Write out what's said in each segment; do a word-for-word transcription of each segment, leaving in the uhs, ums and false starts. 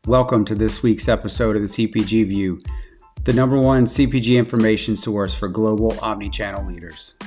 Welcome to this week's episode of the C P G View, the number one C P G information source for global omnichannel leaders.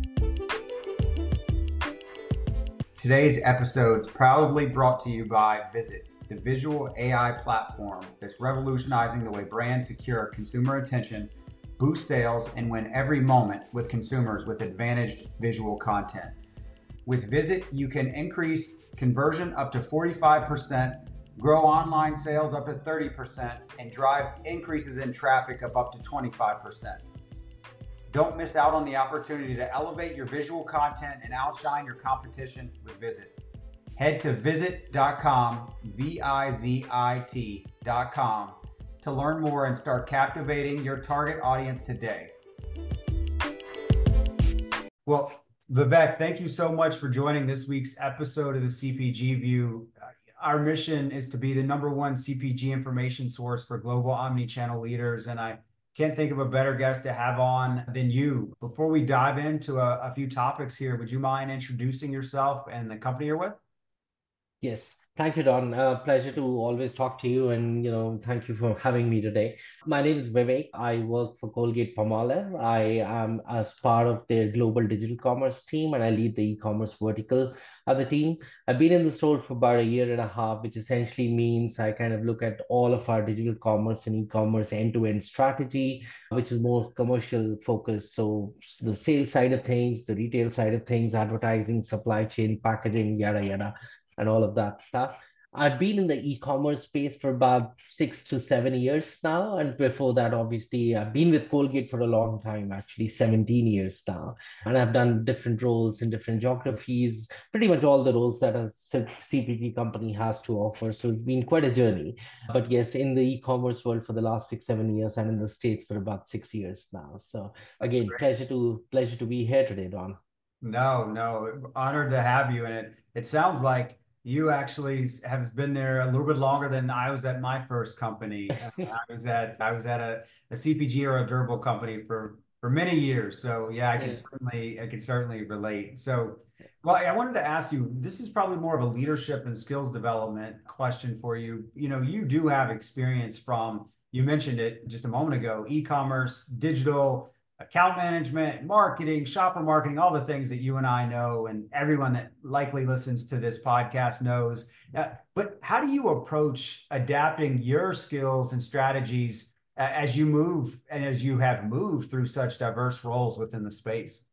Today's episode is proudly brought to you by Visit, the visual A I platform that's revolutionizing the way brands secure consumer attention, boost sales, and win every moment with consumers with advantaged visual content. With Visit, you can increase conversion up to forty-five percent, grow online sales up to thirty percent, and drive increases in traffic of up to twenty-five percent. Don't miss out on the opportunity to elevate your visual content and outshine your competition with Visit. Head to visit dot com, V I Z I T dot com, to learn more and start captivating your target audience today. Well, Vivek, thank you so much for joining this week's episode of the C P G View. Our mission is to be the number one C P G information source for global omnichannel leaders, and I can't think of a better guest to have on than you. Before we dive into a, a few topics here, would you mind introducing yourself and the company you're with? Yes, thank you, Don. Uh, pleasure to always talk to you, and you know, thank you for having me today. My name is Vivek. I work for Colgate-Palmolive. I am as part of their global digital commerce team, and I lead the e-commerce vertical of the team. I've been in this role for about a year and a half, which essentially means I kind of look at all of our digital commerce and e-commerce end-to-end strategy, which is more commercial focused. So the sales side of things, the retail side of things, advertising, supply chain, packaging, yada yada, and all of that stuff. I've been in the e-commerce space for about six to seven years now. And before that, obviously, I've been with Colgate for a long time, actually seventeen years now. And I've done different roles in different geographies, pretty much all the roles that a C P G company has to offer. So it's been quite a journey. But yes, in the e-commerce world for the last six, seven years, and in the States for about six years now. So That's again, great. pleasure to pleasure to be here today, Don. No, no, honored to have you. And it, it sounds like you actually have been there a little bit longer than I was at my first company. Uh, I was at I was at a, a C P G or a durable company for for many years. So yeah, I can Yeah. certainly I can certainly relate. So well, I wanted to ask you, this is probably more of a leadership and skills development question for you. You know, you do have experience from, you mentioned it just a moment ago, e-commerce, digital, account management, marketing, shopper marketing, all the things that you and I know, and everyone that likely listens to this podcast knows. Uh, but how do you approach adapting your skills and strategies uh, as you move and as you have moved through such diverse roles within the space?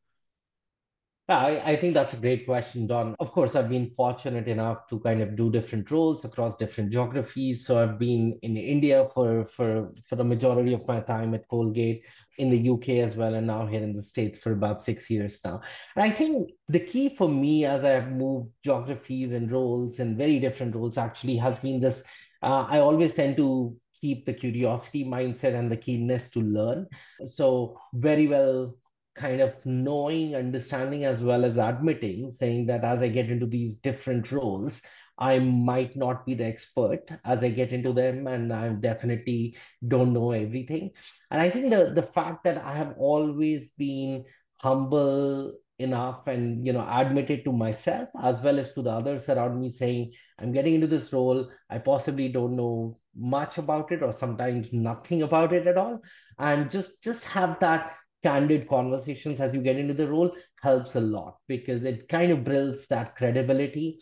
Yeah, I, I think that's a great question, Don. Of course, I've been fortunate enough to kind of do different roles across different geographies. So I've been in India for for for the majority of my time at Colgate, in the U K as well, and now here in the States for about six years now. And I think the key for me as I've moved geographies and roles and very different roles actually has been this. Uh, I always tend to keep the curiosity mindset and the keenness to learn. So very well kind of knowing, understanding, as well as admitting, saying that as I get into these different roles, I might not be the expert as I get into them, and I definitely don't know everything. And I think the the fact that I have always been humble enough and you know admitted to myself as well as to the others around me, saying I'm getting into this role, I possibly don't know much about it or sometimes nothing about it at all, and just just have that candid conversations as you get into the role helps a lot because it kind of builds that credibility.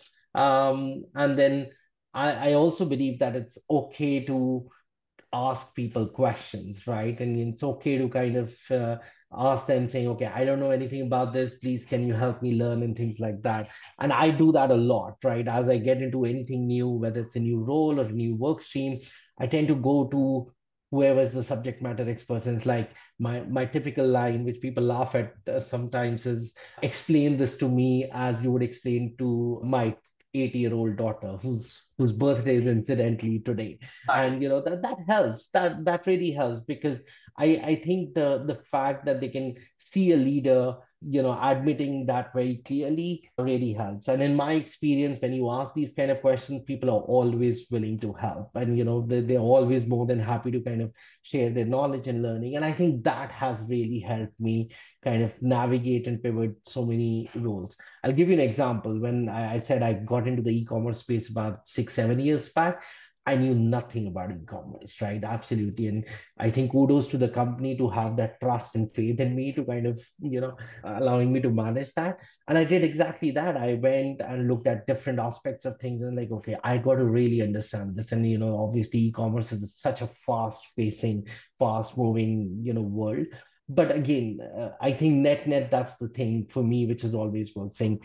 Um, and then I, I also believe that it's okay to ask people questions, right? And it's okay to kind of uh, ask them saying, okay, I don't know anything about this. Please, can you help me learn and things like that? And I do that a lot, right? As I get into anything new, whether it's a new role or a new work stream, I tend to go to whoever's the subject matter expert. And it's like my, my typical line, which people laugh at uh, sometimes is explain this to me as you would explain to my eight year old daughter whose whose birthday is incidentally today. Nice. And you know that that helps, that that really helps because i i think the the fact that they can see a leader you know admitting that very clearly really helps. And in my experience, when you ask these kind of questions, people are always willing to help, and you know they, they're always more than happy to kind of share their knowledge and learning. And I think that has really helped me kind of navigate and pivot so many roles. I'll give you an example. When I, I said I got into the e-commerce space about six seven years back, I knew nothing about e-commerce, right? Absolutely. And I think kudos to the company to have that trust and faith in me to kind of, you know, allowing me to manage that. And I did exactly that. I went and looked at different aspects of things and like, okay, I got to really understand this. And, you know, obviously e-commerce is such a fast facing, fast moving, you know, world. But again, uh, I think net net, that's the thing for me, which is always worth saying,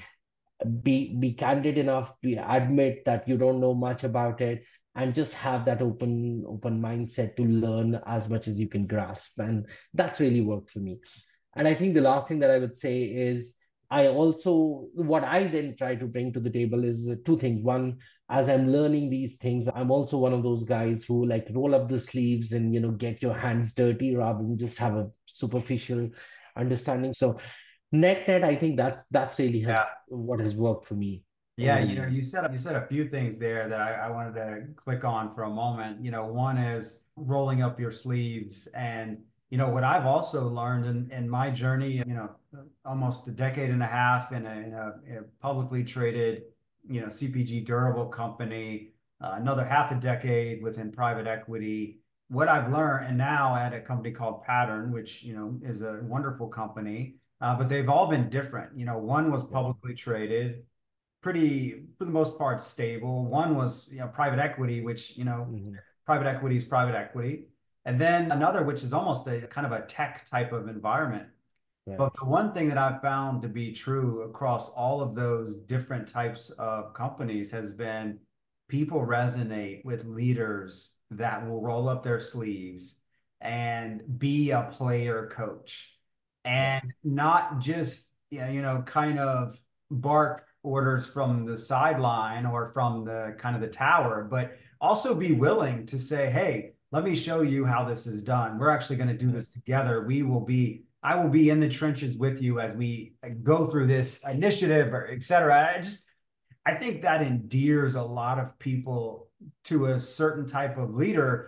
be be candid enough, be admit that you don't know much about it, and just have that open open mindset to learn as much as you can grasp. And that's really worked for me. And I think the last thing that I would say is, I also, what I then try to bring to the table is uh, two things. One, as I'm learning these things, I'm also one of those guys who like roll up the sleeves and, you know, get your hands dirty rather than just have a superficial understanding. So net net, I think that's that's really has Yeah. what has worked for me over Yeah, the you know, you years. said you said a few things there that I, I wanted to click on for a moment. You know, one is rolling up your sleeves. And, you know, what I've also learned in, in my journey, you know, almost a decade and a half in a, in a, in a publicly traded, you know, C P G durable company, uh, another half a decade within private equity. What I've learned, and now at a company called Pattern, which, you know, is a wonderful company, uh, but they've all been different. You know, one was Yeah. publicly traded, pretty, for the most part, stable. One was, you know, private equity, which, you know, Mhm. private equity is private equity. And then another, which is almost a kind of a tech type of environment. Right. But the one thing that I've found to be true across all of those different types of companies has been people resonate with leaders that will roll up their sleeves and be a player coach Yeah. and not just, yeah, you know, kind of bark orders from the sideline or from the kind of the tower, but also be willing to say, hey, let me show you how this is done. We're actually going to do Right. this together. We will be, I will be in the trenches with you as we go through this initiative, or et cetera. I just, I think that endears a lot of people to a certain type of leader.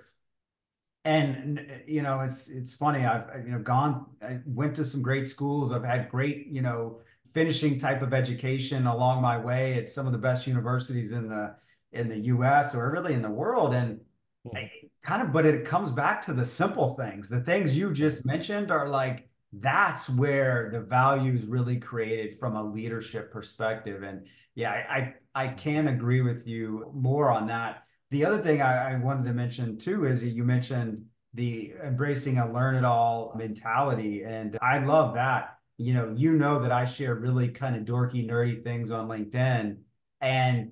And you know, it's it's funny. I've you know gone, I went to some great schools. I've had great, you know, finishing type of education along my way at some of the best universities in the in the U S or really in the world. And I, Mhm. kind of, but it comes back to the simple things. The things you Right. just mentioned are like that's where the value is really created from a leadership perspective. And yeah, I I, I can agree with you more on that. The other thing I, I wanted to mention too is that you mentioned the embracing a learn it all mentality. And I love that. You know, you know that I share really kind of dorky, nerdy things on LinkedIn. And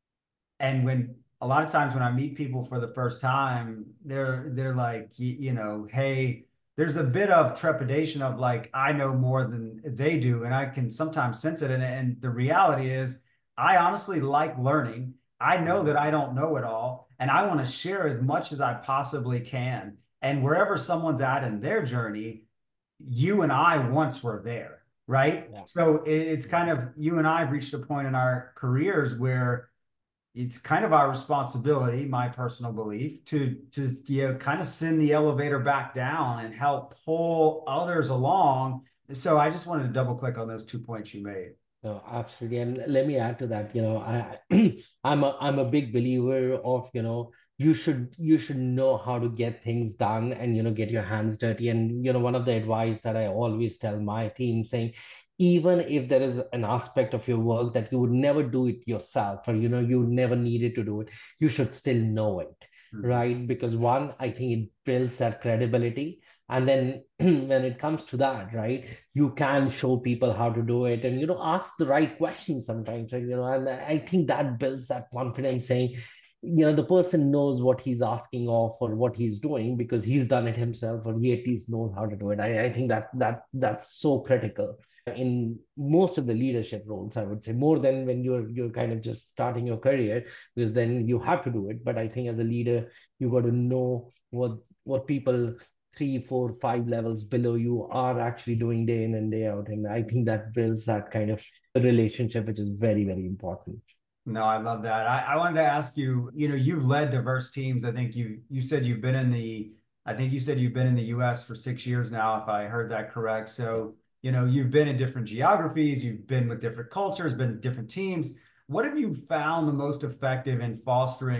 and when a lot of times when I meet people for the first time, they're they're like, you, you know, hey, there's a bit of trepidation of like, I know more than they do, and I can sometimes sense it. And, and the reality is, I honestly like learning. I know Mhm. that I don't know it all, and I want to share as much as I possibly can. And wherever someone's at in their journey, you and I once were there, right? Yeah. So it's Yeah. kind of you and I have reached a point in our careers where it's kind of our responsibility, my personal belief, to to you know kind of send the elevator back down and help pull others along. So I just wanted to double click on those two points you made. No, absolutely. And let me add to that, you know, I I'm a I'm a big believer of, you know, you should you should know how to get things done and, you know, get your hands dirty. And, you know, one of the advice that I always tell my team saying, even if there is an aspect of your work that you would never do it yourself, or, you know, you never needed to do it, you should still know it, Mhm. right? Because one, I think it builds that credibility. And then when it comes to that, right, you can show people how to do it and, you know, ask the right questions sometimes, right? You know, and I think that builds that confidence saying, you know, the person knows what he's asking of or what he's doing because he's done it himself, or he at least knows how to do it. I, I think that that that's so critical in most of the leadership roles, I would say, more than when you're you're kind of just starting your career, because then you have to do it. But I think as a leader, you got to know what what people three, four, five levels below you are actually doing day in and day out. And I think that builds that kind of relationship, which is very, very important. No, I love that. I, I wanted to ask you, you know, you've led diverse teams. I think you you said you've been in the, I think you said you've been in the U S for six years now, if I heard that correct. Yeah. So, you know, you've been in different geographies, you've been with different cultures, been in different teams. What have you found the most effective in fostering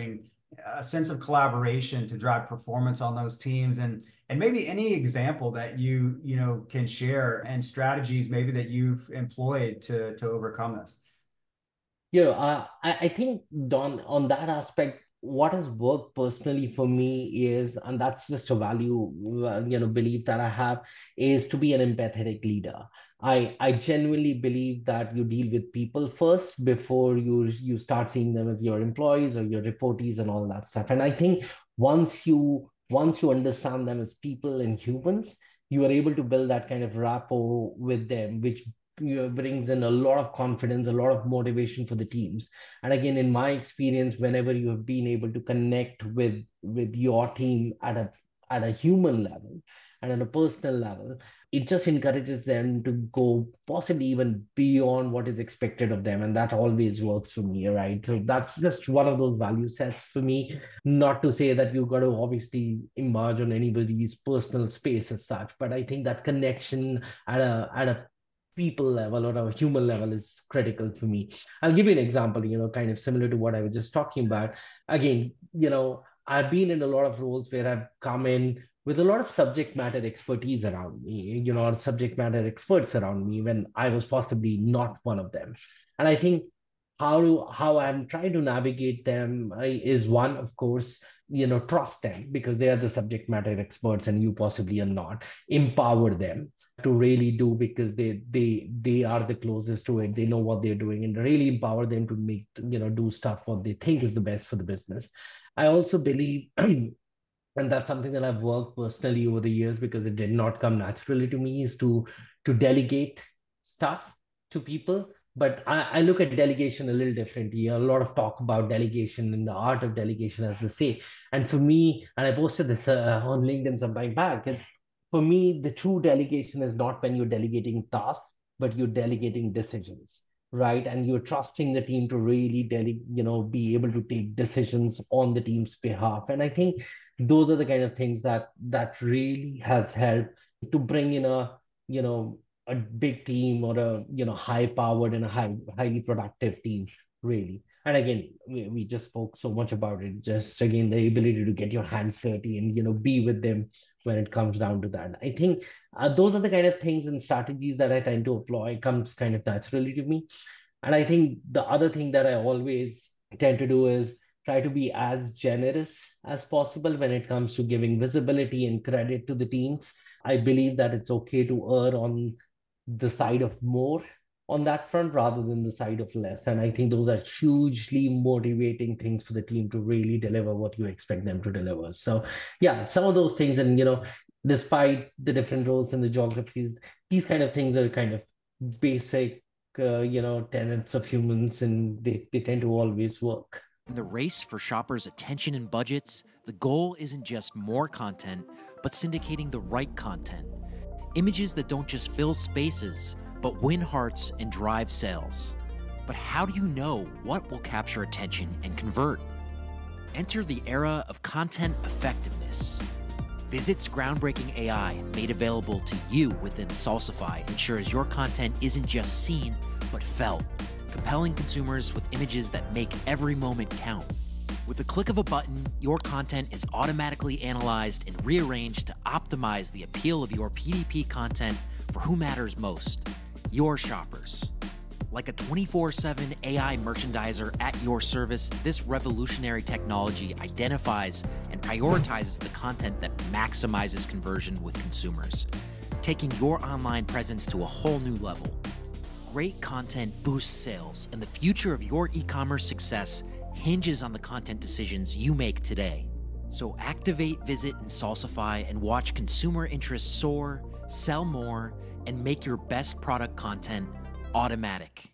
a sense of collaboration to drive performance on those teams, and and maybe any example that you you know can share and strategies maybe that you've employed to to overcome this. You know, uh, I, I think, Don, on that aspect, what has worked personally for me is, and that's just a value, uh, you know, belief that I have, is to be an empathetic leader. I I genuinely believe that you deal with people first before you you start seeing them as your employees or your reportees and all that stuff. And I think once you once you understand them as people and humans, you are able to build that kind of rapport with them, which you know, brings in a lot of confidence, a lot of motivation for the teams. And again, in my experience, whenever you have been able to connect with with your team at a at a human level and at a personal level, it just encourages them to go possibly even beyond what is expected of them. And that always works for me, right? So that's just one of those value sets for me. Not to say that you've got to obviously emerge on anybody's personal space as such, but I think that connection at a at a people level or a human level is critical for me. I'll give you an example, you know, kind of similar to what I was just talking about. Again, you know, I've been in a lot of roles where I've come in with a lot of subject matter expertise around me, you know, or subject matter experts around me when I was possibly not one of them. And I think how to, how I'm trying to navigate them uh, is one, of course, you know, trust them because they are the subject matter experts and you possibly are not. Empower them to really do because they they they are the closest to it, they know what they're doing, and really empower them to make, you know, do stuff what they think is the best for the business. I also believe and that's something that I've worked personally over the years because it did not come naturally to me, is to to delegate stuff to people. But I, I look at delegation a little differently. A lot of talk about delegation and the art of delegation, as they say. And for me, and I posted this uh, on LinkedIn some time back, it's for me, the true delegation is not when you're delegating tasks, but you're delegating decisions, right? And you're trusting the team to really dele- you know, be able to take decisions on the team's behalf. And I think those are the kind of things that that really has helped to bring in a, you know, a big team or a, you know, high powered and a high highly productive team, really. And again, we, we just spoke so much about it, just again the ability to get your hands dirty and, you know, be with them when it comes down to that. I think uh, those are the kind of things and strategies that I tend to employ, comes kind of naturally to me. And I think the other thing that I always tend to do is try to be as generous as possible when it comes to giving visibility and credit to the teams. I believe that it's okay to err on the side of more on that front rather than the side of less. And I think those are hugely motivating things for the team to really deliver what you expect them to deliver. So, yeah, some of those things, and, you know, despite the different roles and the geographies, these kind of things are kind of basic, uh, you know, tenets of humans, and they, they tend to always work. In the race for shoppers' attention and budgets, the goal isn't just more content, but syndicating the right content. Images that don't just fill spaces, but win hearts and drive sales. But how do you know what will capture attention and convert? Enter the era of content effectiveness. Visit's groundbreaking A I, made available to you within Salsify, ensures your content isn't just seen, but felt, compelling consumers with images that make every moment count. With the click of a button, your content is automatically analyzed and rearranged to optimize the appeal of your P D P content for who matters most, your shoppers. Like a twenty-four seven A I merchandiser at your service, this revolutionary technology identifies and prioritizes the content that maximizes conversion with consumers, taking your online presence to a whole new level. Great content boosts sales, and the future of your e-commerce success hinges on the content decisions you make today. So activate Visit and Salsify and watch consumer interest soar, sell more, and make your best product content automatic.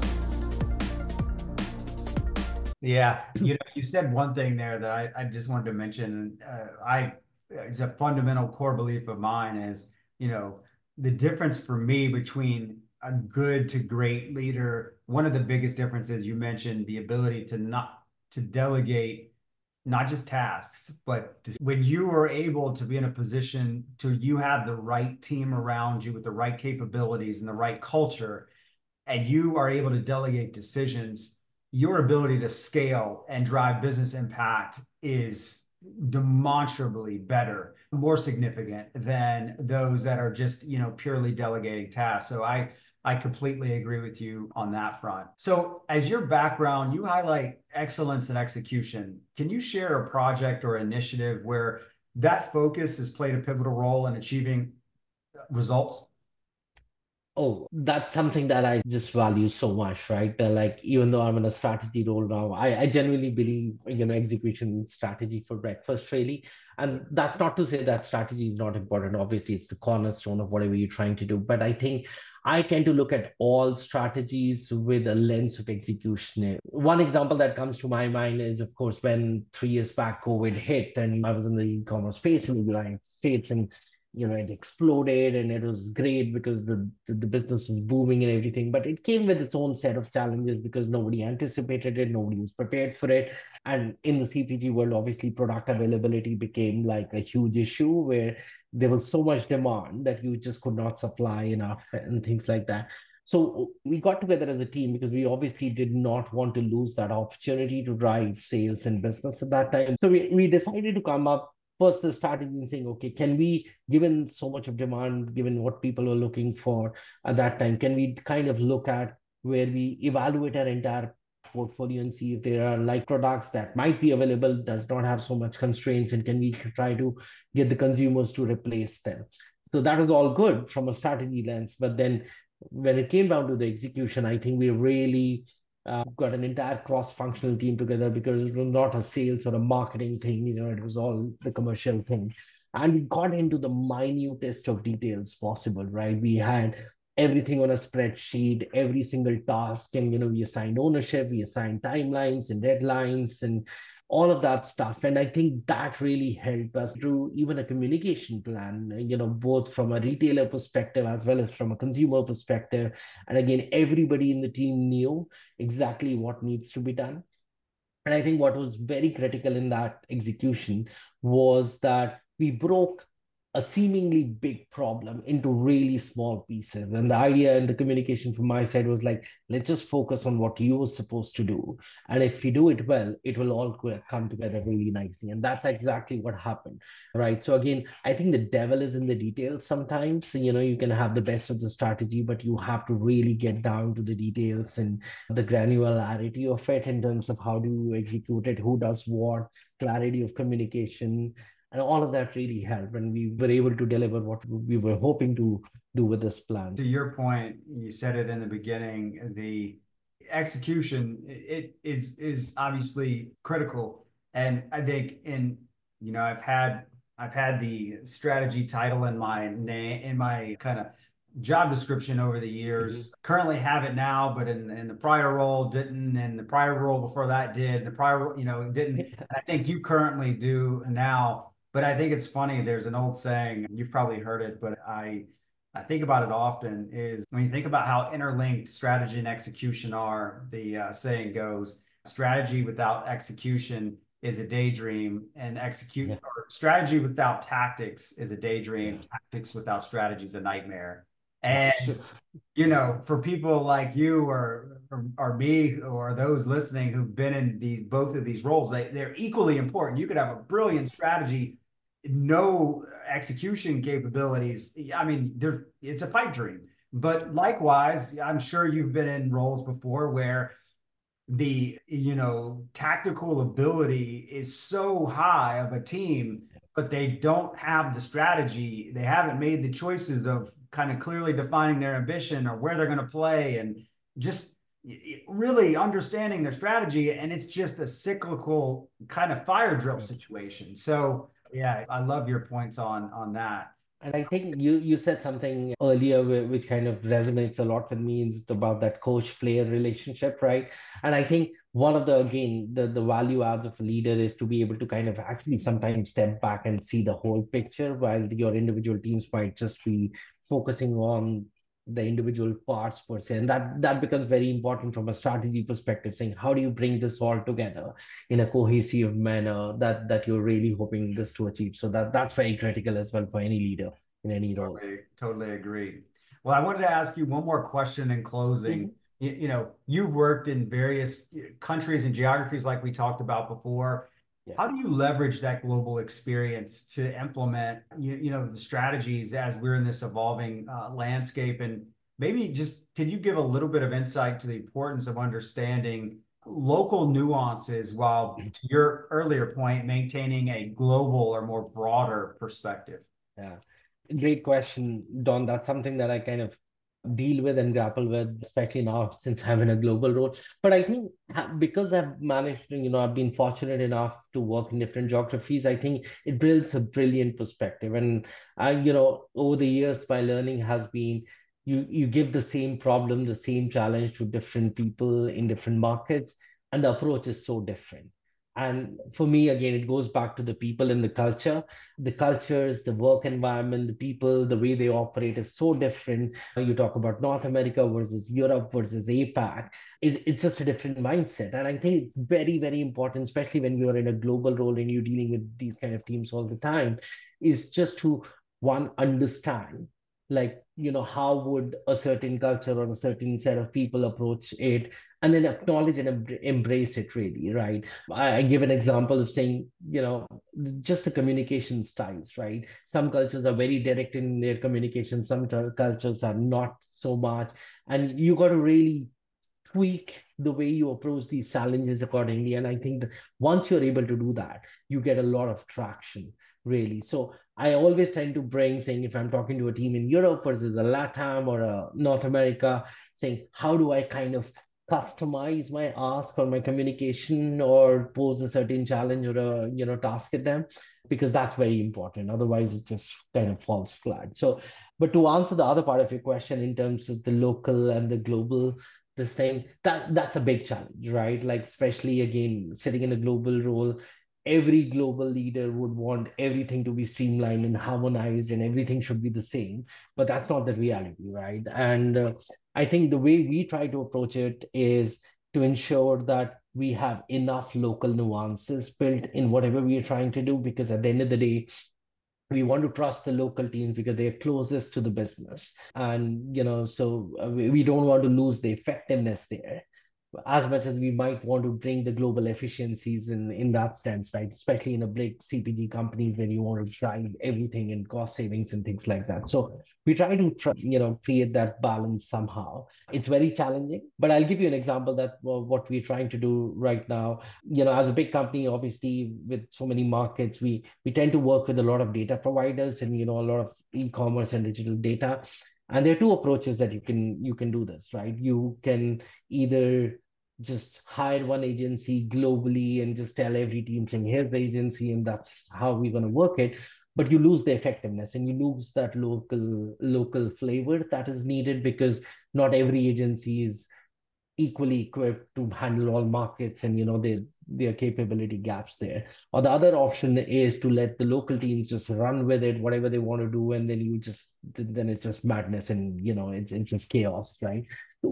Yeah, you know, you said one thing there that I, I just wanted to mention. Uh, I it's a fundamental core belief of mine is, you know, the difference for me between a good to great leader. One of the biggest differences you mentioned, the ability to not to delegate not just tasks, but to, when you are able to be in a position to you have the right team around you with the right capabilities and the right culture, and you are able to delegate decisions, your ability to scale and drive business impact is demonstrably better, more significant than those that are just, you know, purely delegating tasks. So I I completely agree with you on that front. So as your background, you highlight excellence and execution. Can you share a project or initiative where that focus has played a pivotal role in achieving results? Oh, that's something that I just value so much, right? That like even though I'm in a strategy role now, I, I genuinely believe, you know, execution strategy for breakfast really. And that's not to say that strategy is not important. Obviously, it's the cornerstone of whatever you're trying to do. But I think I tend to look at all strategies with a lens of execution. One example that comes to my mind is, of course, when three years back COVID hit and I was in the e-commerce space in the United States, and you know, it exploded and it was great because the, the, the business was booming and everything. But it came with its own set of challenges because nobody anticipated it, nobody was prepared for it. And in the C P G world, obviously, product availability became like a huge issue where there was so much demand that you just could not supply enough and things like that. So we got together as a team because we obviously did not want to lose that opportunity to drive sales and business at that time. So we, we decided to come up first the strategy and saying, okay, can we, given so much of demand, given what people are looking for at that time, can we kind of look at where we evaluate our entire portfolio and see if there are like products that might be available, does not have so much constraints, and can we try to get the consumers to replace them? So that was all good from a strategy lens. But then when it came down to the execution, I think we really uh, got an entire cross-functional team together because it was not a sales or a marketing thing, you know, it was all the commercial thing. And we got into the minutest of details possible, right? We had everything on a spreadsheet, every single task, and, you know, we assigned ownership, we assigned timelines and deadlines and all of that stuff. And I think that really helped us through even a communication plan, you know, both from a retailer perspective as well as from a consumer perspective. And again, everybody in the team knew exactly what needs to be done. And I think what was very critical in that execution was that we broke a seemingly big problem into really small pieces. And the idea and the communication from my side was like, let's just focus on what you were supposed to do. And if we do it well, it will all come together really nicely. And that's exactly what happened, right? So again, I think the devil is in the details sometimes. You know, you can have the best of the strategy, but you have to really get down to the details and the granularity of it in terms of how do you execute it, who does what, clarity of communication, and all of that really helped. And we were able to deliver what we were hoping to do with this plan. To your point, you said it in the beginning, the execution, it is is obviously critical. And I think in, you know, I've had I've had the strategy title in my name, in my kind of job description over the years. Mm-hmm. Currently have it now, but in, in the prior role didn't, and the prior role before that did, the prior, you know, didn't. I think you currently do now. But I think it's funny, there's an old saying, you've probably heard it, but I I think about it often, is when you think about how interlinked strategy and execution are, the uh, saying goes, strategy without execution is a daydream, and execute yeah. or strategy without tactics is a daydream. Yeah. Tactics without strategy is a nightmare. And, you know, for people like you or, or, or me or those listening who've been in these both of these roles, they, they're equally important. You could have a brilliant strategy, no execution capabilities. I mean, there's it's a pipe dream. But likewise, I'm sure you've been in roles before where the, you know, tactical ability is so high of a team, but they don't have the strategy. They haven't made the choices of kind of clearly defining their ambition or where they're going to play, and just really understanding their strategy. And it's just a cyclical kind of fire drill situation. So yeah, I love your points on on that. And I think you you said something earlier which kind of resonates a lot with me. It's about that coach-player relationship, right? And I think one of the, again, the, the value adds of a leader is to be able to kind of actually sometimes step back and see the whole picture, while your individual teams might just be focusing on the individual parts per se. And that that becomes very important from a strategy perspective, saying how do you bring this all together in a cohesive manner that that you're really hoping this to achieve. So that that's very critical as well for any leader in any role. Totally, totally agree. Well, I wanted to ask you one more question in closing. Mm-hmm. you, you know, you've worked in various countries and geographies like we talked about before. Yeah. How do you leverage that global experience to implement, you, you know, the strategies as we're in this evolving uh, landscape? And maybe just, can you give a little bit of insight to the importance of understanding local nuances while, to your earlier point, maintaining a global or more broader perspective? Yeah, great question, Don. That's something that I kind of deal with and grapple with, especially now since I'm in a global role. But I think because I've managed, you know, I've been fortunate enough to work in different geographies, I think it builds a brilliant perspective. And I, you know, over the years, my learning has been you you give the same problem, the same challenge to different people in different markets, and the approach is so different. And for me, again, it goes back to the people and the culture. The cultures, the work environment, the people, the way they operate is so different. You talk about North America versus Europe versus APAC. It's, it's just a different mindset. And I think it's very, very important, especially when you're in a global role and you're dealing with these kind of teams all the time, is just to, one, understand, like, you know, how would a certain culture or a certain set of people approach it, and then acknowledge and em- embrace it, really, right? I, I give an example of saying, you know, just the communication styles, right? Some cultures are very direct in their communication, some t- cultures are not so much. And you got to really tweak the way you approach these challenges accordingly. And I think that once you're able to do that, you get a lot of traction, really. So I always tend to bring, saying, if I'm talking to a team in Europe versus a LATAM or a North America, saying, how do I kind of customize my ask or my communication or pose a certain challenge or a, you know, task at them? Because that's very important. Otherwise, it just kind of falls flat. So, but to answer the other part of your question in terms of the local and the global, this thing, that that's a big challenge, right? Like, especially again, sitting in a global role, every global leader would want everything to be streamlined and harmonized and everything should be the same, but that's not the reality, right? And uh, I think the way we try to approach it is to ensure that we have enough local nuances built in whatever we are trying to do, because at the end of the day, we want to trust the local teams because they're closest to the business. And, you know, so uh, we, we don't want to lose the effectiveness there, as much as we might want to bring the global efficiencies in, in that sense, right? Especially in a big C P G companies where you want to drive everything and cost savings and things like that. So we try to, try, you know, create that balance somehow. It's very challenging, but I'll give you an example that well, what we're trying to do right now. You know, as a big company, obviously with so many markets, we we tend to work with a lot of data providers and, you know, a lot of e-commerce and digital data. And there are two approaches that you can you can do this, right? You can either just hire one agency globally and just tell every team saying, here's the agency and that's how we're going to work it. But you lose the effectiveness and you lose that local local flavor that is needed, because not every agency is equally equipped to handle all markets, and, you know, there there are capability gaps there. Or the other option is to let the local teams just run with it, whatever they want to do, and then you just then it's just madness, and, you know, it's it's just chaos, right?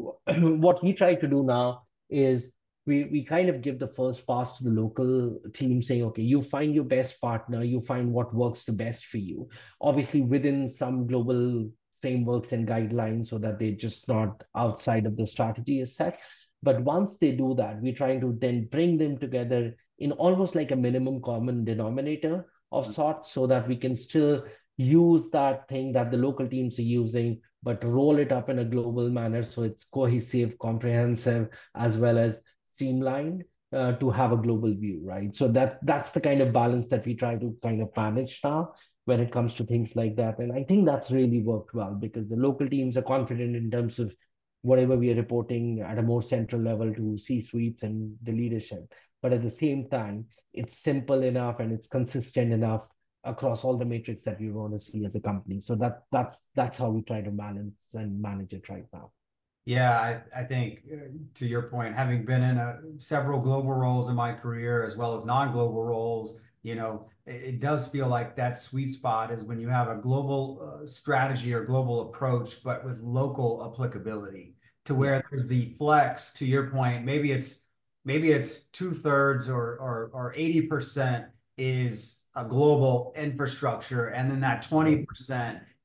What we try to do now is we we kind of give the first pass to the local team, saying, okay, you find your best partner, you find what works the best for you, obviously within some global frameworks and guidelines, so that they're just not outside of the strategy as set. But once they do that, we're trying to then bring them together in almost like a minimum common denominator of sorts, so that we can still use that thing that the local teams are using, but roll it up in a global manner so it's cohesive, comprehensive, as well as streamlined, uh, to have a global view, right? So that that's the kind of balance that we try to kind of manage now when it comes to things like that. And I think that's really worked well, because the local teams are confident in terms of whatever we are reporting at a more central level to C-suites and the leadership. But at the same time, it's simple enough and it's consistent enough across all the metrics that we want to see as a company. So that that's that's how we try to balance and manage it right now. Yeah, I, I think uh, to your point, having been in a, several global roles in my career as well as non-global roles, you know, it, it does feel like that sweet spot is when you have a global uh, strategy or global approach, but with local applicability, to where yeah. there's the flex. To your point, maybe it's maybe it's two thirds or or or eighty percent is a global infrastructure, and then that twenty percent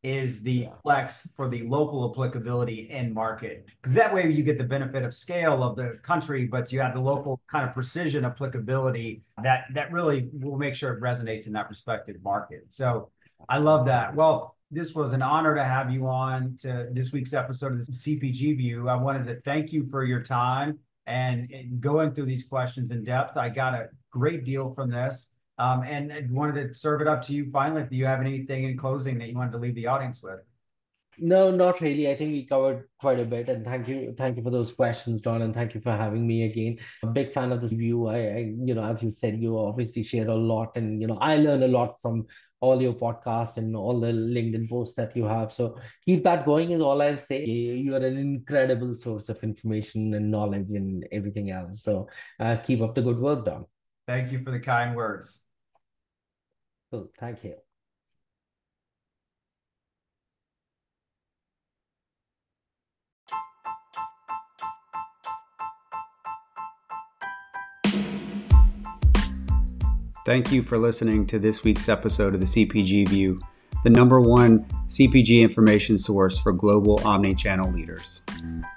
is the Yeah. Plex for the local applicability in market. Because that way you get the benefit of scale of the country, but you have the local kind of precision applicability that, that really will make sure it resonates in that respective market. So I love that. Well, this was an honor to have you on to this week's episode of the C P G View. I wanted to thank you for your time and, and going through these questions in depth. I got a great deal from this. Um, and I wanted to serve it up to you finally. Do you have anything in closing that you wanted to leave the audience with? No, not really. I think we covered quite a bit, and thank you, thank you for those questions, Don, and thank you for having me again. I'm a big fan of this view. I, I, you know, as you said, you obviously share a lot, and you know, I learn a lot from all your podcasts and all the LinkedIn posts that you have. So keep that going is all I'll say. You are an incredible source of information and knowledge and everything else. So uh, keep up the good work, Don. Thank you for the kind words. So thank you. Thank you for listening to this week's episode of the C P G View, the number one C P G information source for global omni-channel leaders.